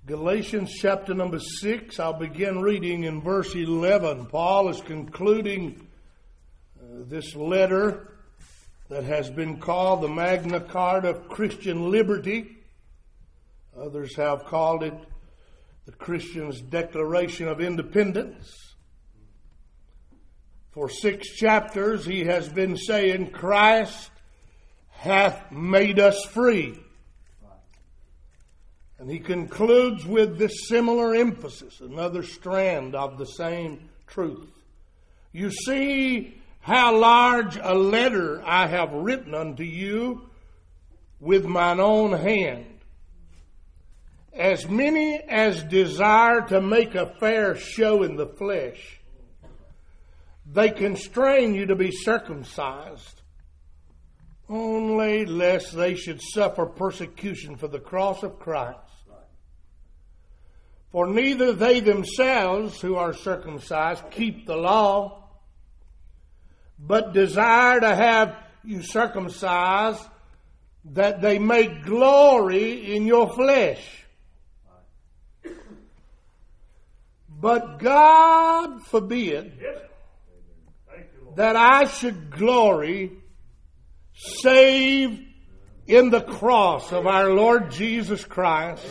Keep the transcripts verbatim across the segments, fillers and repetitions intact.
Galatians chapter number six, I'll begin reading in verse eleven. Paul is concluding uh, this letter that has been called the Magna Carta of Christian Liberty. Others have called it the Christian's Declaration of Independence. For six chapters he has been saying, Christ hath made us free. And he concludes with this similar emphasis, another strand of the same truth. You see how large a letter I have written unto you with mine own hand. As many as desire to make a fair show in the flesh, they constrain you to be circumcised, only lest they should suffer persecution for the cross of Christ. For neither they themselves who are circumcised keep the law, but desire to have you circumcised, that they may glory in your flesh. But God forbid that I should glory save in the cross of our Lord Jesus Christ,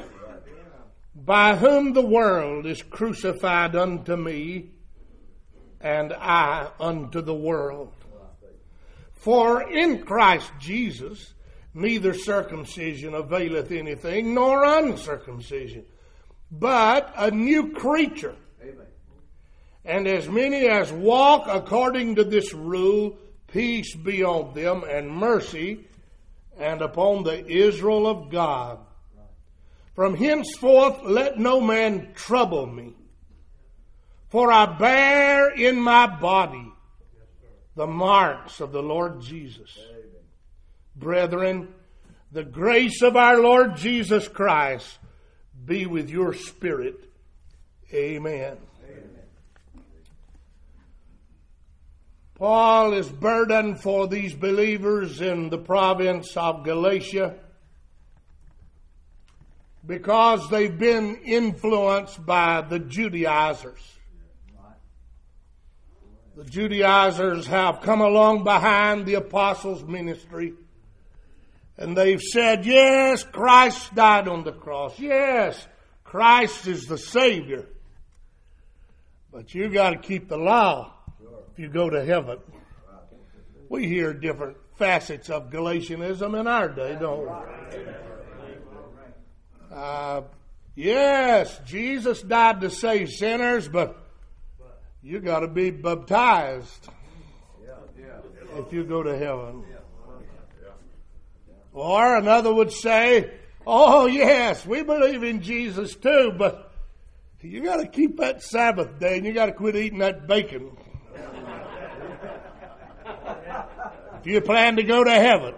by whom the world is crucified unto me, and I unto the world. For in Christ Jesus neither circumcision availeth anything, nor uncircumcision, but a new creature. Amen. And as many as walk according to this rule, peace be on them, and mercy, and upon the Israel of God. From henceforth let no man trouble me, for I bear in my body the marks of the Lord Jesus. Amen. Brethren, the grace of our Lord Jesus Christ be with your spirit. Amen. Amen. Paul is burdened for these believers in the province of Galatia because they've been influenced by the Judaizers. The Judaizers have come along behind the apostles' ministry, and they've said, yes, Christ died on the cross. Yes, Christ is the Savior. But you got to keep the law if you go to heaven. We hear different facets of Galatianism in our day, don't we? Uh, yes, Jesus died to save sinners, but you got to be baptized if you go to heaven. Or another would say, oh yes, we believe in Jesus too, but you got to keep that Sabbath day and you got to quit eating that bacon if you plan to go to heaven.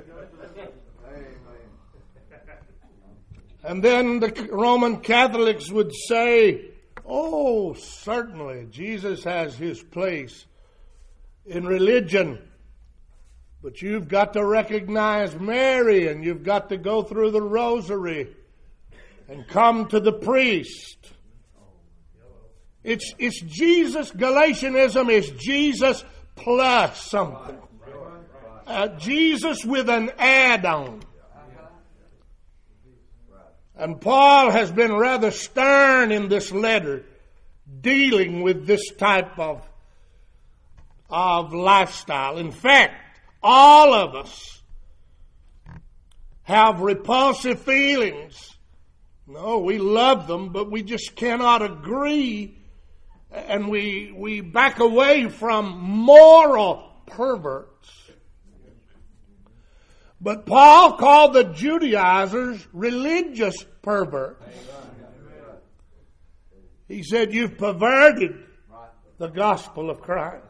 And then the Roman Catholics would say, oh, certainly, Jesus has his place in religion. But you've got to recognize Mary, and you've got to go through the rosary and come to the priest. It's, it's Jesus. Galatianism is Jesus plus something. Uh, Jesus with an add-on. And Paul has been rather stern in this letter, dealing with this type of, of lifestyle. In fact, all of us have repulsive feelings. No, we love them, but we just cannot agree, and we we back away from moral perverts. But Paul called the Judaizers religious perverts. He said, you've perverted the gospel of Christ.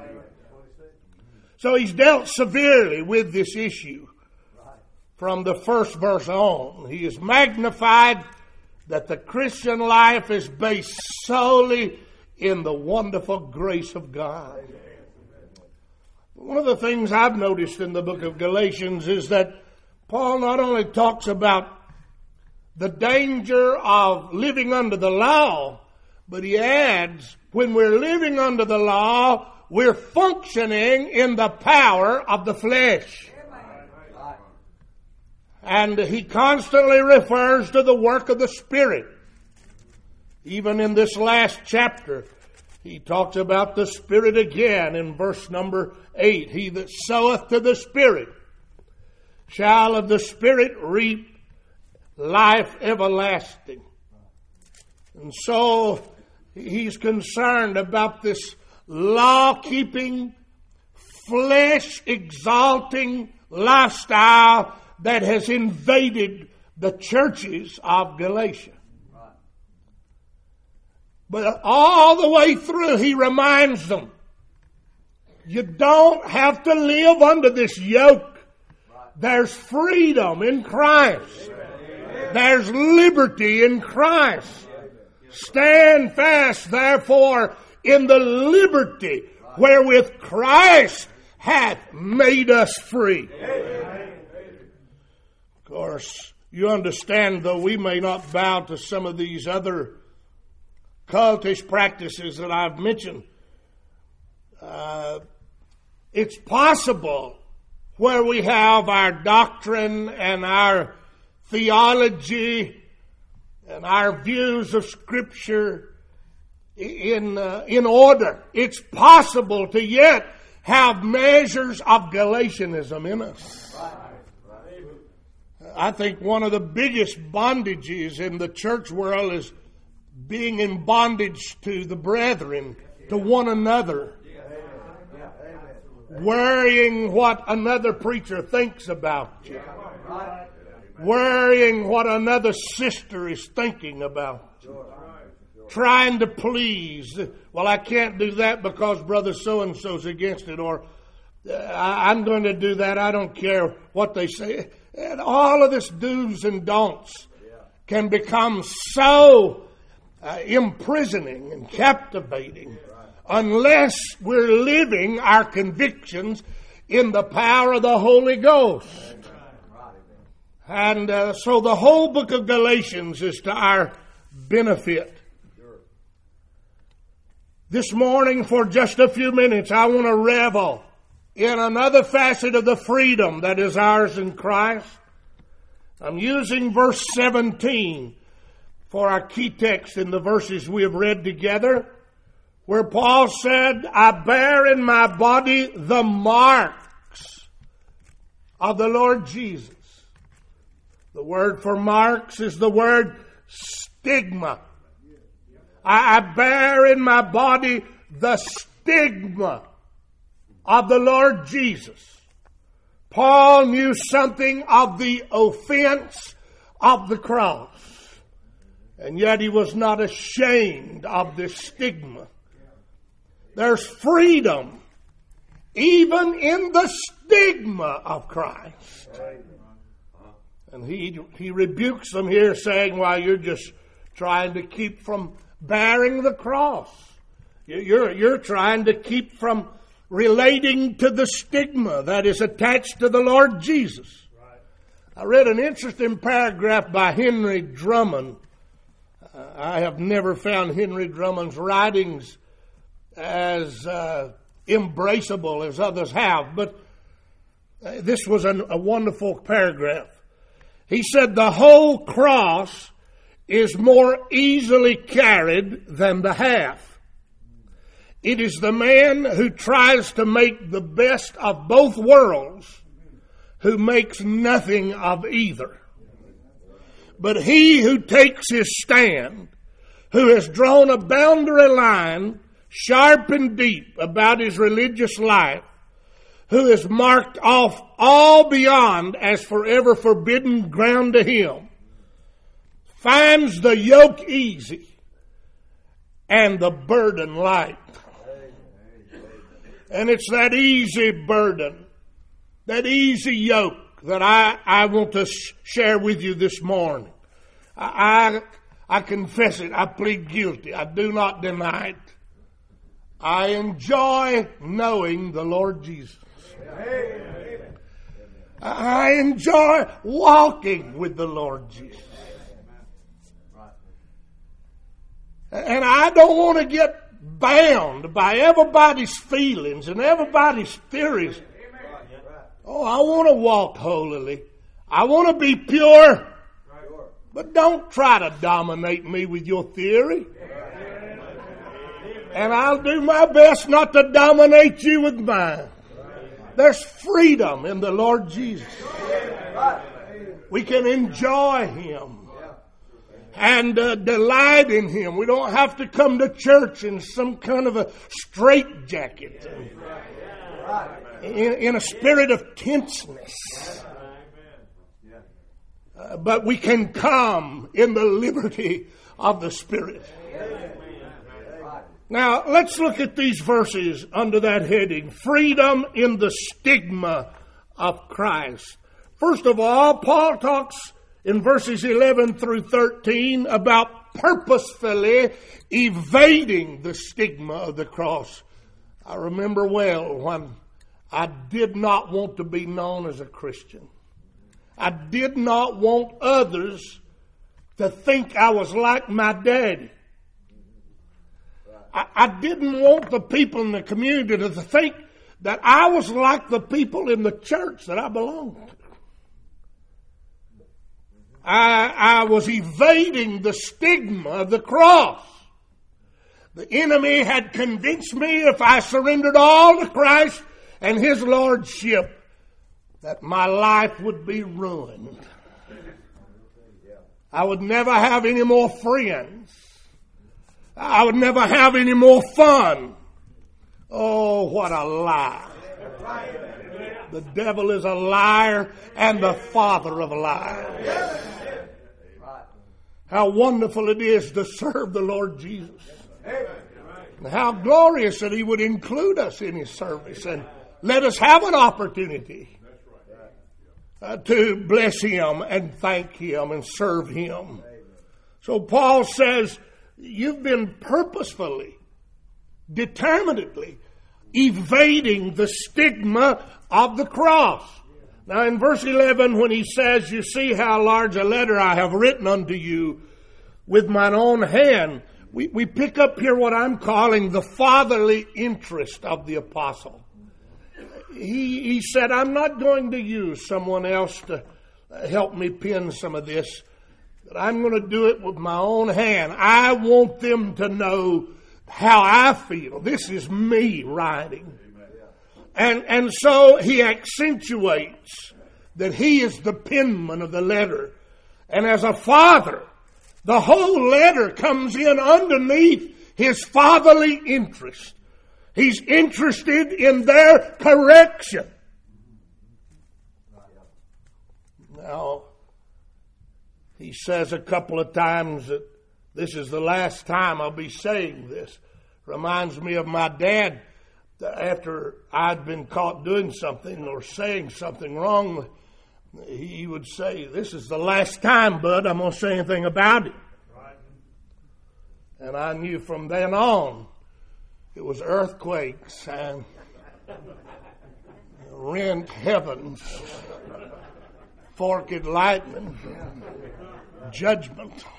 So he's dealt severely with this issue from the first verse on. He has magnified that the Christian life is based solely in the wonderful grace of God. One of the things I've noticed in the book of Galatians is that Paul not only talks about the danger of living under the law, but he adds, when we're living under the law, we're functioning in the power of the flesh. And he constantly refers to the work of the Spirit. Even in this last chapter, he talks about the Spirit again in verse number eight. He that soweth to the Spirit shall of the Spirit reap life everlasting. And so he's concerned about this law-keeping, flesh-exalting lifestyle that has invaded the churches of Galatia. But all the way through, he reminds them, you don't have to live under this yoke. There's freedom in Christ. There's liberty in Christ. Stand fast, therefore, in the liberty wherewith Christ hath made us free. Of course, you understand, though we may not bow to some of these other cultish practices that I've mentioned, uh, it's possible where we have our doctrine and our theology and our views of Scripture in uh, in order, it's possible to yet have measures of Galatianism in us. I think one of the biggest bondages in the church world is being in bondage to the brethren, to one another, worrying what another preacher thinks about you, worrying what another sister is thinking about you, trying to please. Well, I can't do that because brother so-and-so's against it, or I'm going to do that. I don't care what they say. And all of this do's and don'ts can become so uh, imprisoning and captivating unless we're living our convictions in the power of the Holy Ghost. And uh, so the whole book of Galatians is to our benefit. This morning, for just a few minutes, I want to revel in another facet of the freedom that is ours in Christ. I'm using verse seventeen for our key text in the verses we have read together, where Paul said, I bear in my body the marks of the Lord Jesus. The word for marks is the word stigma. I, I bear in my body the stigma of the Lord Jesus. Paul knew something of the offense of the cross, and yet he was not ashamed of this stigma. There's freedom even in the stigma of Christ. And he he rebukes them here, saying, well, you're just trying to keep from bearing the cross. You're, you're trying to keep from relating to the stigma that is attached to the Lord Jesus. I read an interesting paragraph by Henry Drummond. Uh, I have never found Henry Drummond's writings as uh, embraceable as others have, but uh, this was an, a wonderful paragraph. He said, the whole cross is more easily carried than the half. It is the man who tries to make the best of both worlds who makes nothing of either. But he who takes his stand, who has drawn a boundary line sharp and deep about his religious life, who has marked off all beyond as forever forbidden ground to him, finds the yoke easy and the burden light. And it's that easy burden, that easy yoke that I, I want to sh- share with you this morning. I, I I confess it. I plead guilty. I do not deny it. I enjoy knowing the Lord Jesus. I enjoy walking with the Lord Jesus. And I don't want to get bound by everybody's feelings and everybody's theories. Oh, I want to walk holily. I want to be pure. But don't try to dominate me with your theory. And I'll do my best not to dominate you with mine. There's freedom in the Lord Jesus. We can enjoy Him and uh, delight in Him. We don't have to come to church in some kind of a straitjacket, in, in a spirit of tenseness. Uh, but we can come in the liberty of the Spirit. Now, let's look at these verses under that heading, freedom in the stigma of Christ. First of all, Paul talks in verses eleven through thirteen about purposefully evading the stigma of the cross. I remember well when I did not want to be known as a Christian. I did not want others to think I was like my daddy. I, I didn't want the people in the community to think that I was like the people in the church that I belonged to. I, I was evading the stigma of the cross. The enemy had convinced me if I surrendered all to Christ and His Lordship, that my life would be ruined. I would never have any more friends. I would never have any more fun. Oh, what a lie. The devil is a liar and the father of lies. How wonderful it is to serve the Lord Jesus. And how glorious that He would include us in His service and let us have an opportunity uh, to bless Him and thank Him and serve Him. So Paul says, you've been purposefully, determinedly evading the stigma of the cross. Now in verse eleven, when he says, you see how large a letter I have written unto you with mine own hand, we, we pick up here what I'm calling the fatherly interest of the apostle. He, he said, I'm not going to use someone else to help me pen some of this, but I'm going to do it with my own hand. I want them to know how I feel. This is me writing. And, and so he accentuates that he is the penman of the letter. And as a father, the whole letter comes in underneath his fatherly interest. He's interested in their correction. Now, he says a couple of times that this is the last time I'll be saying this. Reminds me of my dad. After I'd been caught doing something or saying something wrong, he would say, this is the last time, bud, I'm going to say anything about it. Right. And I knew from then on it was earthquakes and rent heavens, forked lightning, judgment.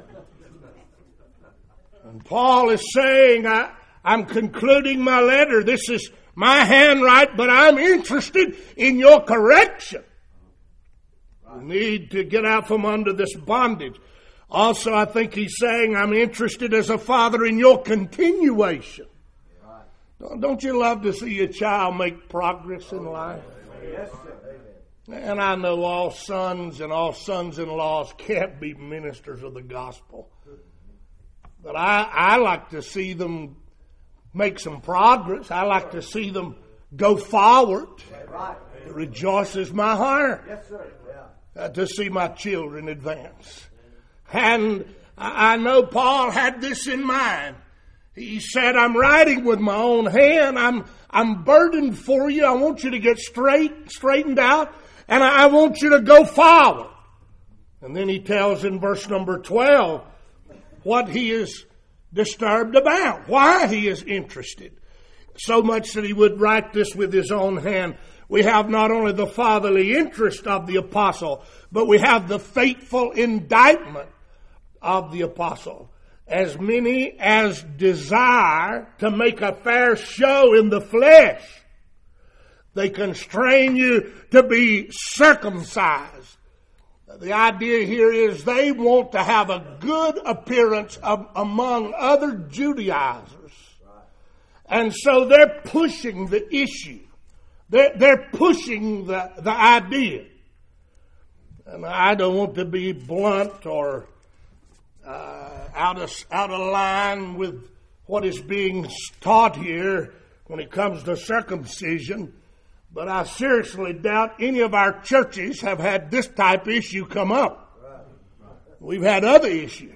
And Paul is saying, I, I'm concluding my letter. This is my handwriting, but I'm interested in your correction. You need to get out from under this bondage. Also, I think he's saying, I'm interested as a father in your continuation. Don't you love to see a child make progress in life? Yes, sir. And I know all sons and all sons-in-laws can't be ministers of the gospel. But I, I like to see them make some progress. I like to see them go forward. It rejoices my heart uh, to see my children advance. And I know Paul had this in mind. He said, I'm writing with my own hand. I'm I'm burdened for you. I want you to get straight, straightened out, and I, I want you to go forward. And then he tells in verse number twelve what he is disturbed about, why he is interested. So much that he would write this with his own hand. We have not only the fatherly interest of the apostle, but we have the faithful indictment of the apostle. as many as desire to make a fair show in the flesh. They constrain you to be circumcised. The idea here is they want to have a good appearance of, among other Judaizers. And so they're pushing the issue. They're, they're pushing the, the idea. And I don't want to be blunt or uh, out of, out of line with what is being taught here when it comes to circumcision. But I seriously doubt any of our churches have had this type of issue come up. We've had other issues.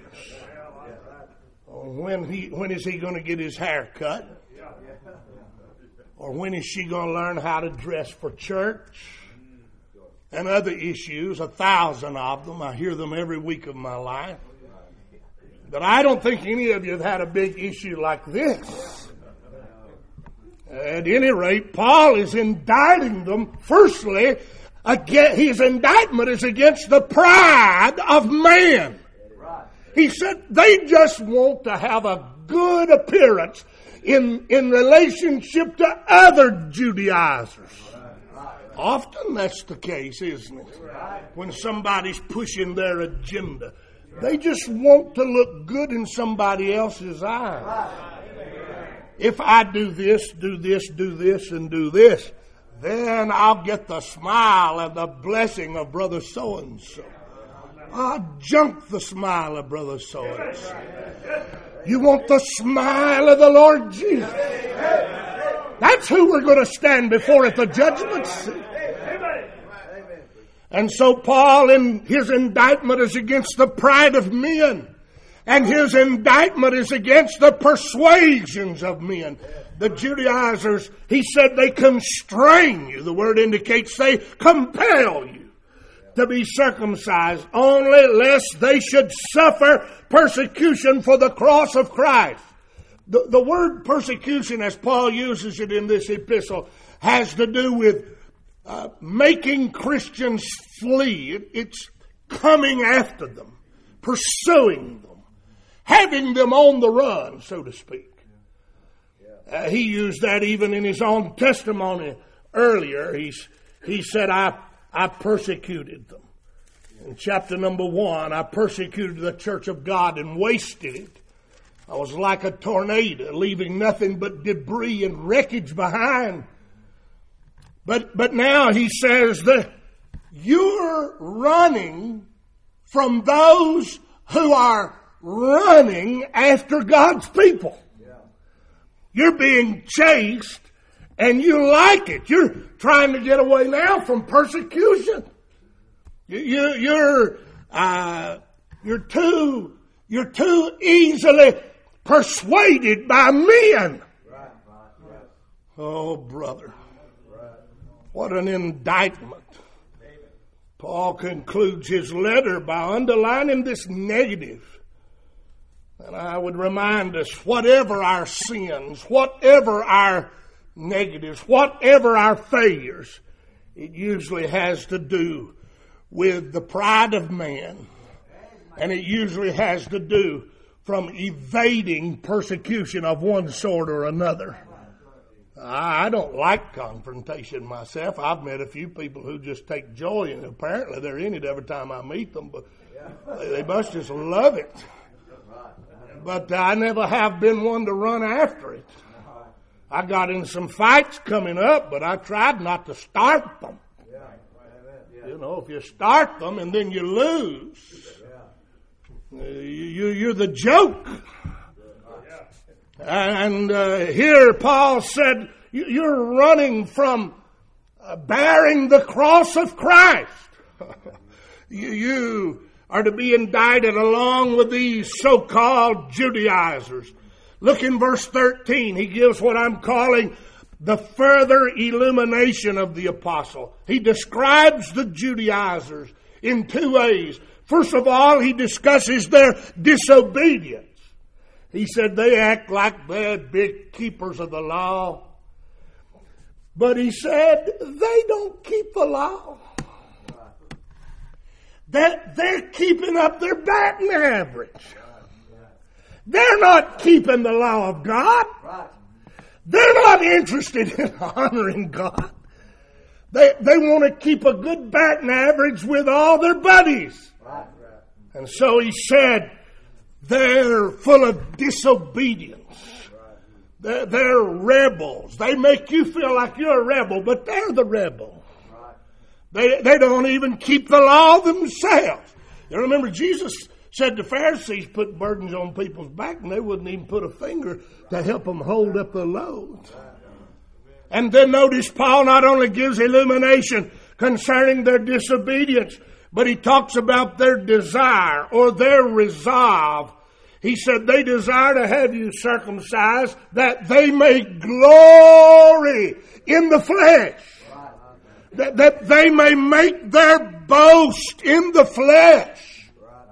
When he, when is he going to get his hair cut? Or when is she going to learn how to dress for church? And other issues, a thousand of them. I hear them every week of my life. But I don't think any of you have had a big issue like this. At any rate, Paul is indicting them. Firstly, again, his indictment is against the pride of man. He said they just want to have a good appearance in, in relationship to other Judaizers. Often that's the case, isn't it? When somebody's pushing their agenda. They just want to look good in somebody else's eyes. If I do this, do this, do this, and do this, then I'll get the smile and the blessing of Brother So-and-so. I'll junk the smile of Brother So-and-so. You want the smile of the Lord Jesus. That's who we're going to stand before at the judgment seat. And so Paul, in his indictment, is against the pride of men. And his indictment is against the persuasions of men. The Judaizers, he said, they constrain you. The word indicates they compel you to be circumcised, only lest they should suffer persecution for the cross of Christ. The, the word persecution, as Paul uses it in this epistle, has to do with uh, making Christians flee. It, it's coming after them, pursuing them, having them on the run, so to speak. Uh, he used that even in his own testimony earlier. He's, he said, I, I persecuted them. In chapter number one, I persecuted the church of God and wasted it. I was like a tornado, leaving nothing but debris and wreckage behind. But, but now he says that you're running from those who are running after God's people. You're being chased and you like it. You're trying to get away now from persecution. You, you, you're, uh, you're too, you're too easily persuaded by men. Oh, brother. What an indictment. Paul concludes his letter by underlining this negative. And I would remind us, whatever our sins, whatever our negatives, whatever our failures, it usually has to do with the pride of man. And it usually has to do from evading persecution of one sort or another. I don't like confrontation myself. I've met a few people who just take joy in it. Apparently they're in it every time I meet them, but they must just love it. But I never have been one to run after it. I got in some fights coming up, but I tried not to start them. You know, if you start them and then you lose, you, you're the joke. And uh, here Paul said, you're running from uh, bearing the cross of Christ. you, you are to be indicted along with these so-called Judaizers. Look in verse thirteen. He gives what I'm calling the further illumination of the apostle. He describes the Judaizers in two ways. First of all, he discusses their disobedience. He said they act like they're big keepers of the law. But he said they don't keep the law. That they're keeping up their batting average. They're not keeping the law of God. They're not interested in honoring God. They, they want to keep a good batting average with all their buddies. And so he said, they're full of disobedience. They're, they're rebels. They make you feel like you're a rebel, but they're the rebel. They, they don't even keep the law themselves. You remember Jesus said the Pharisees put burdens on people's back and they wouldn't even put a finger to help them hold up the load. And then notice Paul not only gives illumination concerning their disobedience, but he talks about their desire or their resolve. He said they desire to have you circumcised that they may glory in the flesh. That, that they may make their boast in the flesh.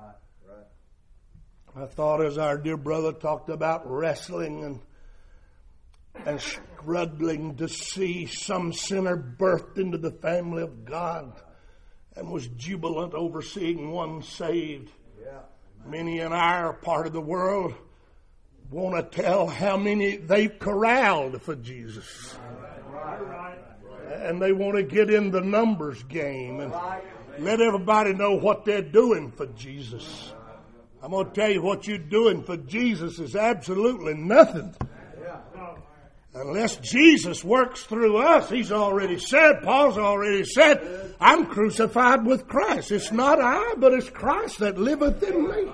I thought as our dear brother talked about wrestling and and struggling to see some sinner birthed into the family of God and was jubilant over seeing one saved. Many in our part of the world want to tell how many they've corralled for Jesus. And they want to get in the numbers game and let everybody know what they're doing for Jesus. I'm going to tell you what you're doing for Jesus is absolutely nothing. Unless Jesus works through us. He's already said, Paul's already said, I'm crucified with Christ. It's not I, but it's Christ that liveth in me.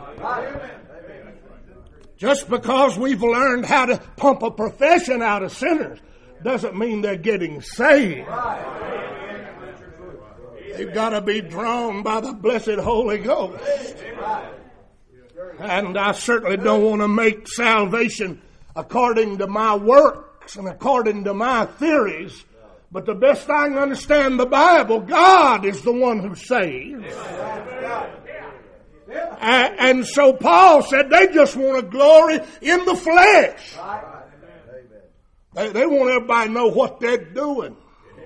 Just because we've learned how to pump a profession out of sinners doesn't mean they're getting saved. They've got to be drawn by the blessed Holy Ghost. And I certainly don't want to make salvation according to my work and according to my theories, but the best I can understand the Bible, God is the one who saves. And, and so Paul said they just want to glory in the flesh. They, they want everybody to know what they're doing.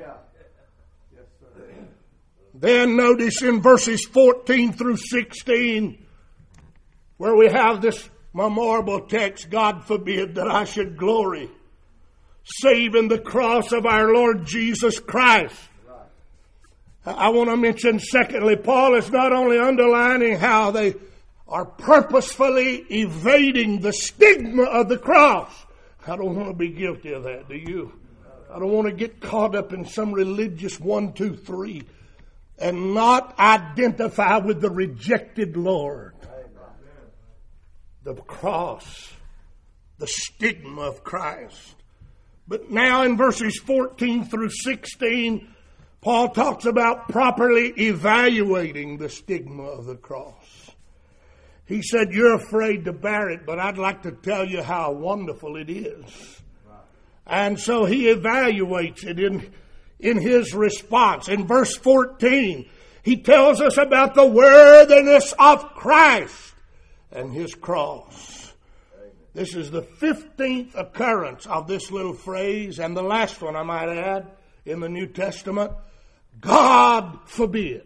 Then notice in verses fourteen through sixteen, where we have this memorable text, God forbid that I should glory save in the cross of our Lord Jesus Christ. I want to mention secondly, Paul is not only underlining how they are purposefully evading the stigma of the cross. I don't want to be guilty of that, do you? I don't want to get caught up in some religious one, two, three and not identify with the rejected Lord. The cross, the stigma of Christ. But now in verses fourteen through sixteen, Paul talks about properly evaluating the stigma of the cross. He said, you're afraid to bear it, but I'd like to tell you how wonderful it is. And so he evaluates it in, in his response. In verse fourteen, he tells us about the worthiness of Christ and his cross. This is the fifteenth occurrence of this little phrase, and the last one, I might add, in the New Testament. God forbid.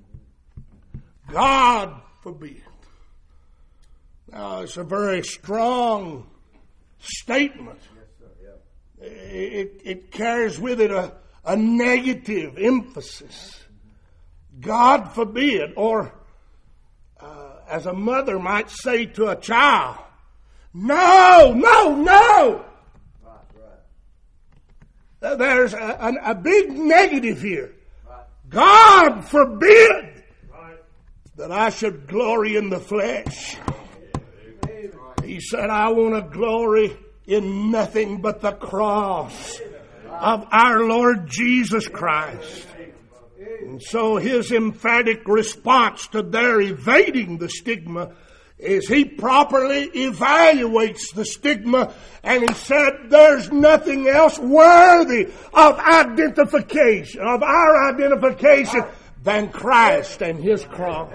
God forbid. Now, it's a very strong statement. It, it carries with it a, a negative emphasis. God forbid, or uh, as a mother might say to a child, no, no, no. There's a, a, a big negative here. God forbid that I should glory in the flesh. He said, I want to glory in nothing but the cross of our Lord Jesus Christ. And so his emphatic response to their evading the stigma is he properly evaluates the stigma, and he said there's nothing else worthy of identification, of our identification, than Christ and his cross.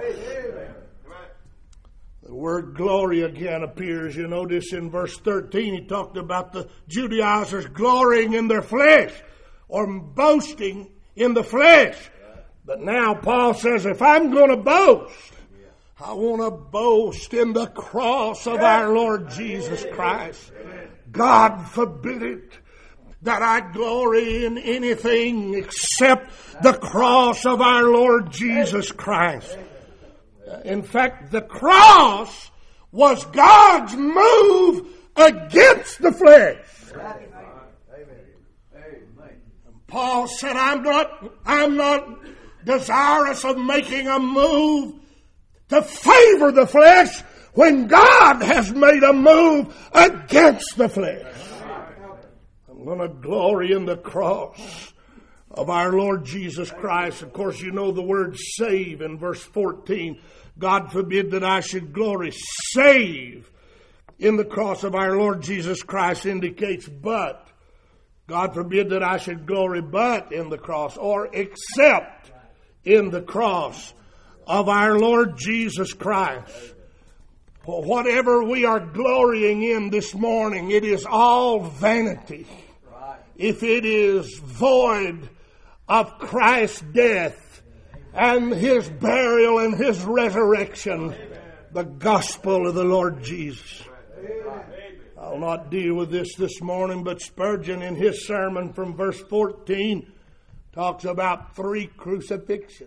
The word glory again appears. You notice in verse thirteen, he talked about the Judaizers glorying in their flesh or boasting in the flesh. But now Paul says, if I'm going to boast, I want to boast in the cross of our Lord Jesus Christ. God forbid it that I glory in anything except the cross of our Lord Jesus Christ. In fact, the cross was God's move against the flesh. Paul said, I'm not, I'm not desirous of making a move to favor the flesh when God has made a move against the flesh. I'm going to glory in the cross of our Lord Jesus Christ. Of course, you know the word save in verse fourteen. God forbid that I should glory. Save in the cross of our Lord Jesus Christ indicates but. God forbid that I should glory but in the cross, or except in the cross of our Lord Jesus Christ. Whatever we are glorying in this morning, it is all vanity. If it is void of Christ's death and His burial and His resurrection, the gospel of the Lord Jesus. I'll not deal with this this morning, but Spurgeon in his sermon from verse fourteen talks about three crucifixions.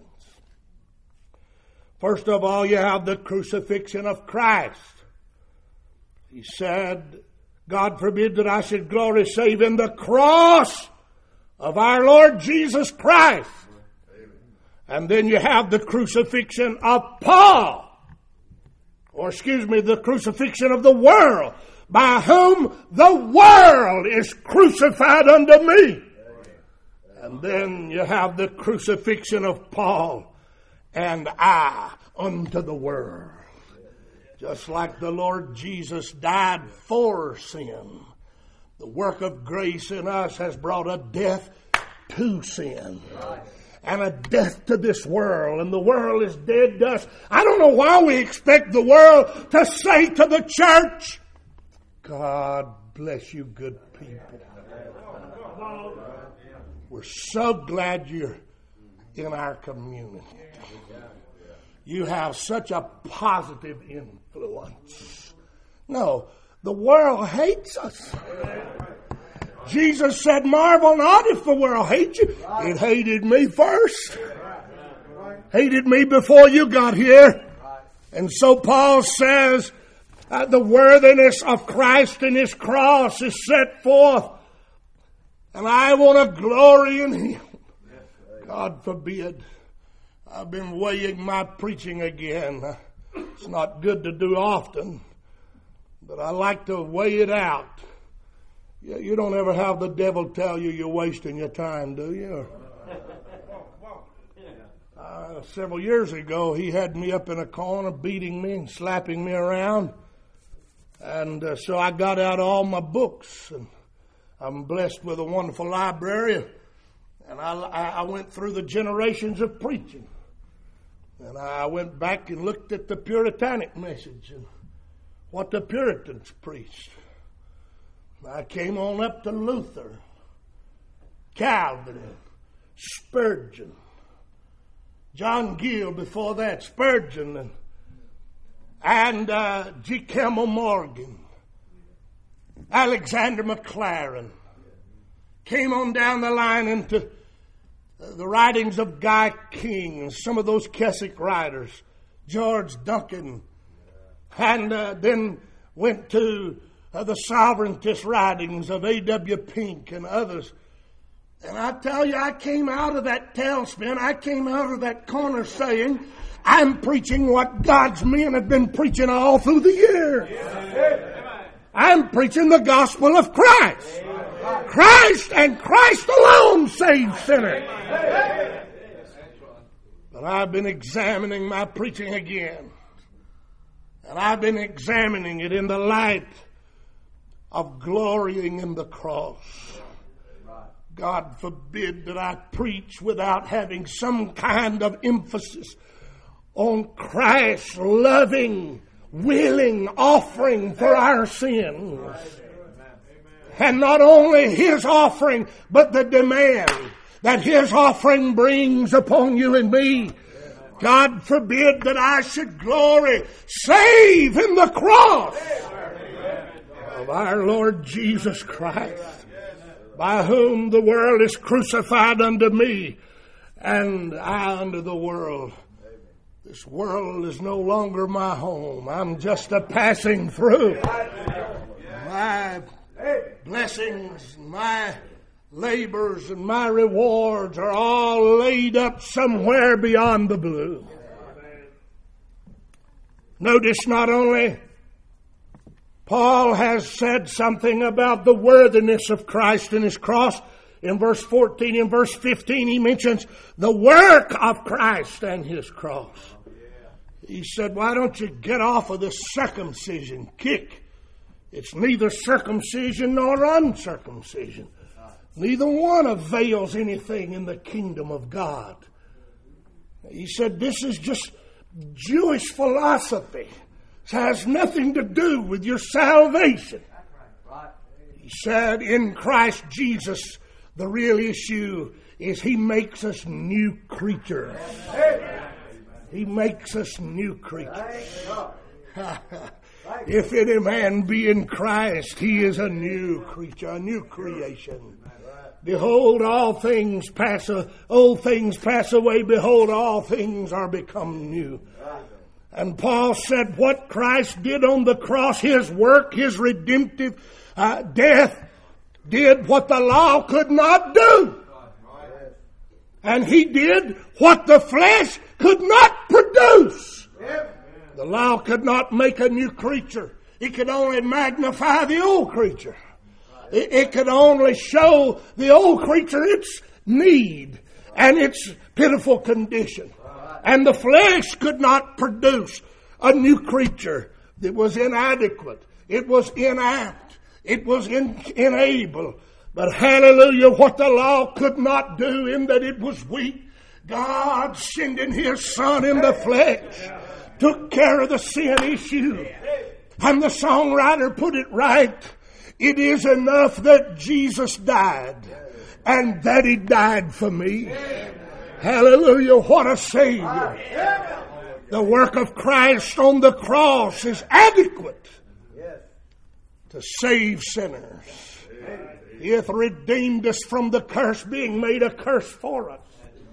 First of all, you have the crucifixion of Christ. He said, God forbid that I should glory save in the cross of our Lord Jesus Christ. And then you have the crucifixion of Paul. Or excuse me, the crucifixion of the world, by whom the world is crucified unto me. And then you have the crucifixion of Paul, and I unto the world. Just like the Lord Jesus died for sin, the work of grace in us has brought a death to sin. And a death to this world. And the world is dead to us. I don't know why we expect the world to say to the church, God bless you, good people. We're so glad you're in our community. You have such a positive influence. No, the world hates us. Jesus said, marvel not if the world hates you. It hated me first. Hated me before you got here. And so Paul says, uh, the worthiness of Christ and His cross is set forth. And I want to glory in Him. God forbid. I've been weighing my preaching again. It's not good to do often, but I like to weigh it out. You don't ever have the devil tell you you're wasting your time, do you? Uh, several years ago, he had me up in a corner beating me and slapping me around. And uh, so I got out all my books. And I'm blessed with a wonderful library. And I, I went through the generations of preaching. And I went back and looked at the Puritanic message and what the Puritans preached. I came on up to Luther, Calvin, Spurgeon, John Gill before that, Spurgeon, and, and uh, G. Campbell Morgan, Alexander McLaren. Came on down the line into the writings of Guy King and some of those Keswick writers, George Duncan, and uh, then went to Uh, the sovereigntist writings of A W Pink and others. And I tell you, I came out of that tailspin, I came out of that corner saying, I'm preaching what God's men have been preaching all through the years. I'm preaching the gospel of Christ. Christ and Christ alone saves sinners. But I've been examining my preaching again. And I've been examining it in the light of glorying in the cross. God forbid that I preach without having some kind of emphasis on Christ's loving, willing offering for our sins. And not only His offering, but the demand that His offering brings upon you and me. God forbid that I should glory save in the cross of our Lord Jesus Christ, by whom the world is crucified unto me, and I unto the world. This world is no longer my home. I'm just a passing through. My blessings, my labors, and my rewards are all laid up somewhere beyond the blue. Notice not only Paul has said something about the worthiness of Christ and His cross. In verse fourteen, in verse fifteen, he mentions the work of Christ and His cross. He said, why don't you get off of this circumcision kick? It's neither circumcision nor uncircumcision. Neither one avails anything in the kingdom of God. He said, this is just Jewish philosophy. It has nothing to do with your salvation. He said, in Christ Jesus, the real issue is He makes us new creatures. He makes us new creatures. If any man be in Christ, he is a new creature, a new creation. Behold, all things pass, uh, old things pass away. Behold, all things are become new. And Paul said what Christ did on the cross, His work, His redemptive uh, death, did what the law could not do. And He did what the flesh could not produce. The law could not make a new creature. It could only magnify the old creature. It, it could only show the old creature its need and its pitiful condition. And the flesh could not produce a new creature that was inadequate. It was inapt. It was in, unable. But hallelujah, what the law could not do in that it was weak, God sending His Son in the flesh took care of the sin issue. And the songwriter put it right. It is enough that Jesus died and that He died for me. Hallelujah, what a Savior. The work of Christ on the cross is adequate to save sinners. He hath redeemed us from the curse, being made a curse for us.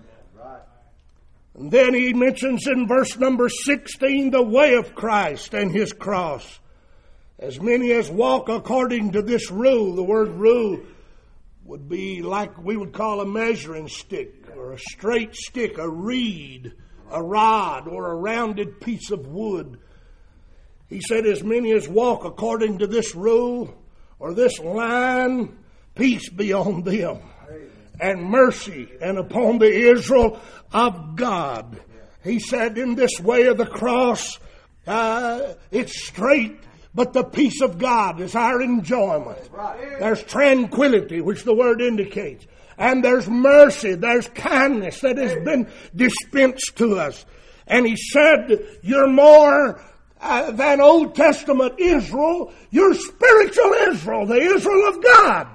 And then he mentions in verse number sixteen the way of Christ and His cross. As many as walk according to this rule. The word rule would be like we would call a measuring stick or a straight stick, a reed, a rod, or a rounded piece of wood. He said, as many as walk according to this rule or this line, peace be on them, and mercy, and upon the Israel of God. He said, in this way of the cross, uh, it's straight, but the peace of God is our enjoyment. There's tranquility, which the word indicates. And there's mercy, there's kindness that has been dispensed to us. And he said, you're more uh, than Old Testament Israel, you're spiritual Israel, the Israel of God.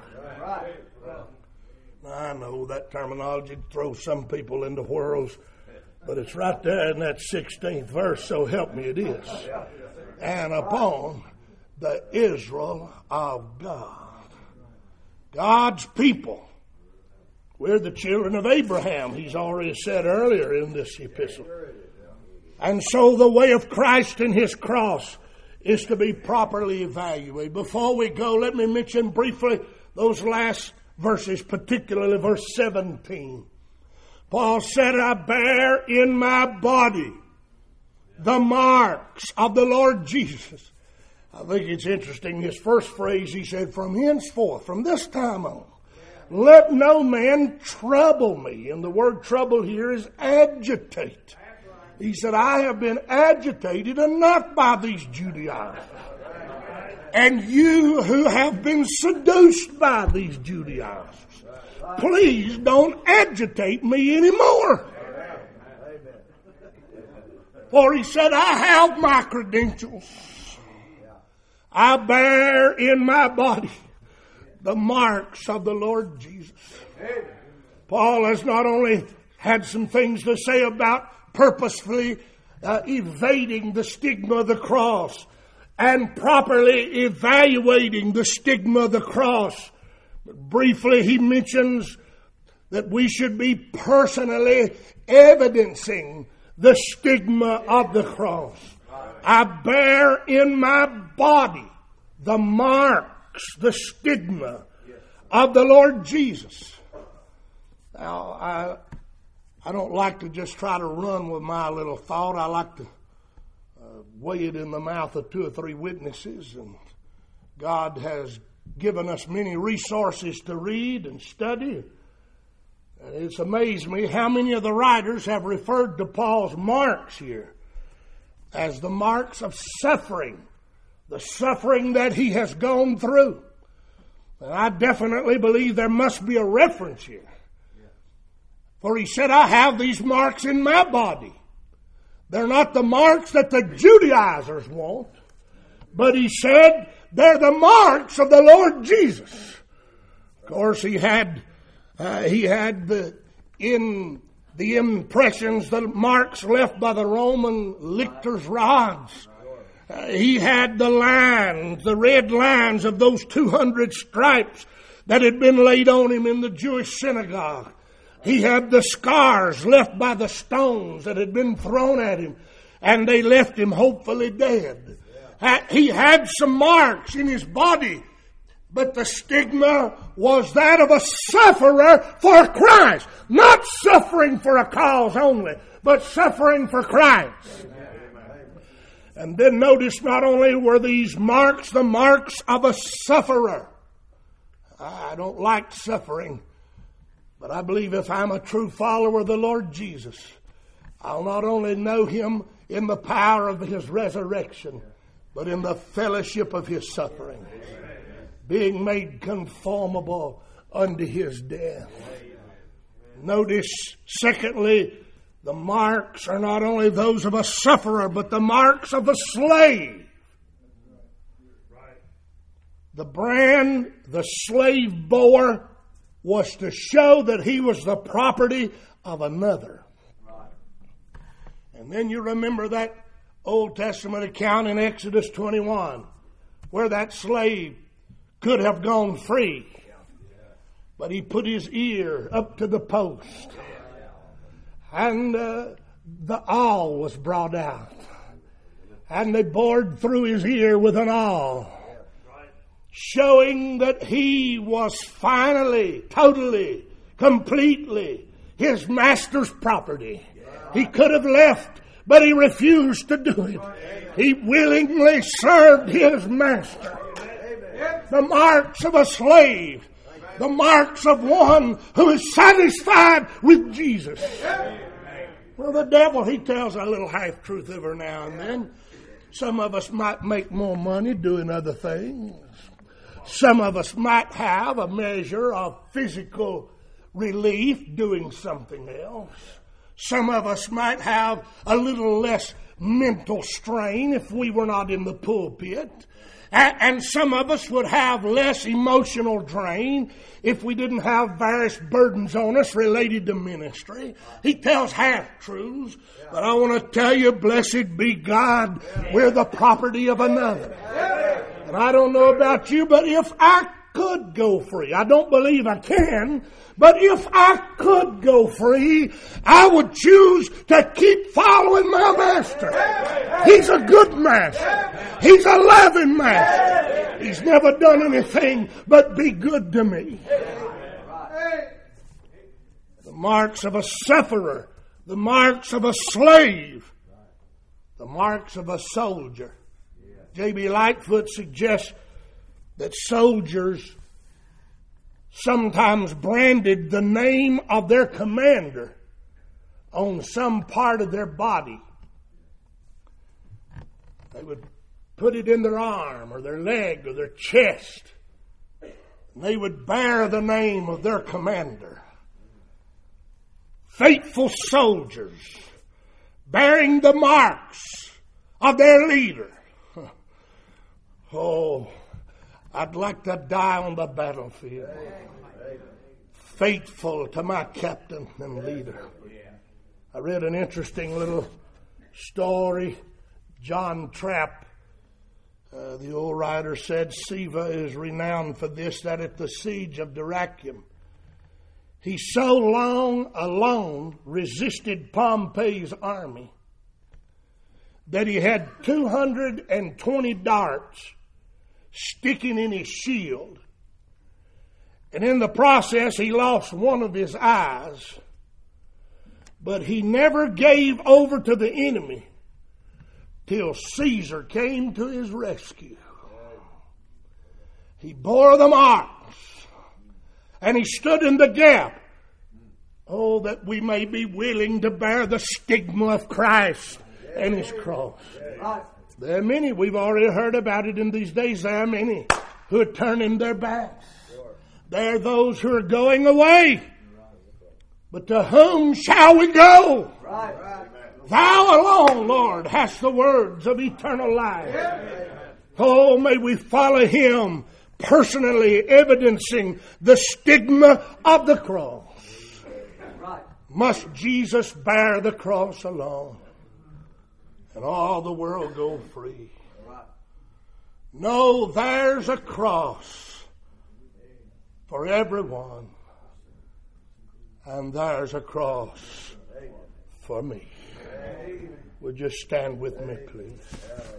I know that terminology throws some people into whirls, but it's right there in that sixteenth verse, so help me it is. And upon the Israel of God. God's people. We're the children of Abraham, he's already said earlier in this epistle. And so the way of Christ and His cross is to be properly evaluated. Before we go, let me mention briefly those last verses, particularly verse seventeen. Paul said, I bear in my body the marks of the Lord Jesus. I think it's interesting, his first phrase, he said, from henceforth, from this time on, let no man trouble me. And the word trouble here is agitate. He said, I have been agitated enough by these Judaizers. And you who have been seduced by these Judaizers, please don't agitate me anymore. For he said, I have my credentials. I bear in my body the marks of the Lord Jesus. Paul has not only had some things to say about purposefully uh, evading the stigma of the cross and properly evaluating the stigma of the cross. Briefly, he mentions that we should be personally evidencing the stigma of the cross. I bear in my body the marks, the stigma of the Lord Jesus. Now, I, I don't like to just try to run with my little thought. I like to uh, weigh it in the mouth of two or three witnesses. And God has given us many resources to read and study. And it's amazed me how many of the writers have referred to Paul's marks here as the marks of suffering, the suffering that he has gone through. And I definitely believe there must be a reference here. For he said, I have these marks in my body. They're not the marks that the Judaizers want, but he said they're the marks of the Lord Jesus. Of course, he had uh, he had the in the impressions, the marks left by the Roman lictors' rods. Uh, he had the lines, the red lines of those two hundred stripes that had been laid on him in the Jewish synagogue. He had the scars left by the stones that had been thrown at him, and they left him hopefully dead. He had some marks in his body, but the stigma was that of a sufferer for Christ. Not suffering for a cause only, but suffering for Christ. And then notice, not only were these marks the marks of a sufferer. I don't like suffering, but I believe if I'm a true follower of the Lord Jesus, I'll not only know Him in the power of His resurrection, but in the fellowship of His suffering, being made conformable unto His death. Notice, secondly, the marks are not only those of a sufferer, but the marks of a slave. The brand the slave bore was to show that he was the property of another. And then you remember that Old Testament account in Exodus twenty-one, where that slave could have gone free, but he put his ear up to the post, and uh, the awl was brought out, and they bored through his ear with an awl, showing that he was finally, totally, completely his master's property. He could have left, but he refused to do it. He willingly served his master. The marks of a slave. The marks of one who is satisfied with Jesus. Well, the devil, he tells a little half-truth every now and then. Some of us might make more money doing other things. Some of us might have a measure of physical relief doing something else. Some of us might have a little less mental strain if we were not in the pulpit. And some of us would have less emotional drain if we didn't have various burdens on us related to ministry. He tells half-truths, but I want to tell you, blessed be God, we're the property of another. And I don't know about you, but if I could go free, I don't believe I can, but if I could go free, I would choose to keep following my master. He's a good master. He's a loving master. He's never done anything but be good to me. The marks of a sufferer, the marks of a slave, the marks of a soldier. J B Lightfoot suggests that soldiers sometimes branded the name of their commander on some part of their body. They would put it in their arm or their leg or their chest. And they would bear the name of their commander. Faithful soldiers bearing the marks of their leader. Oh, I'd like to die on the battlefield, faithful to my captain and leader. I read an interesting little story. John Trapp, uh, the old writer, said Siva is renowned for this, that at the siege of Dyrrhachium, he so long alone resisted Pompey's army that he had two hundred twenty darts sticking in his shield. And in the process, he lost one of his eyes. But he never gave over to the enemy till Caesar came to his rescue. He bore the marks, and he stood in the gap. Oh, that we may be willing to bear the stigma of Christ and His cross. There are many, we've already heard about it in these days, there are many who are turning their backs. There are those who are going away. But to whom shall we go? Thou alone, Lord, hast the words of eternal life. Oh, may we follow Him personally, evidencing the stigma of the cross. Must Jesus bear the cross alone and all the world go free? No, there's a cross for everyone, and there's a cross for me. Would you stand with me, please?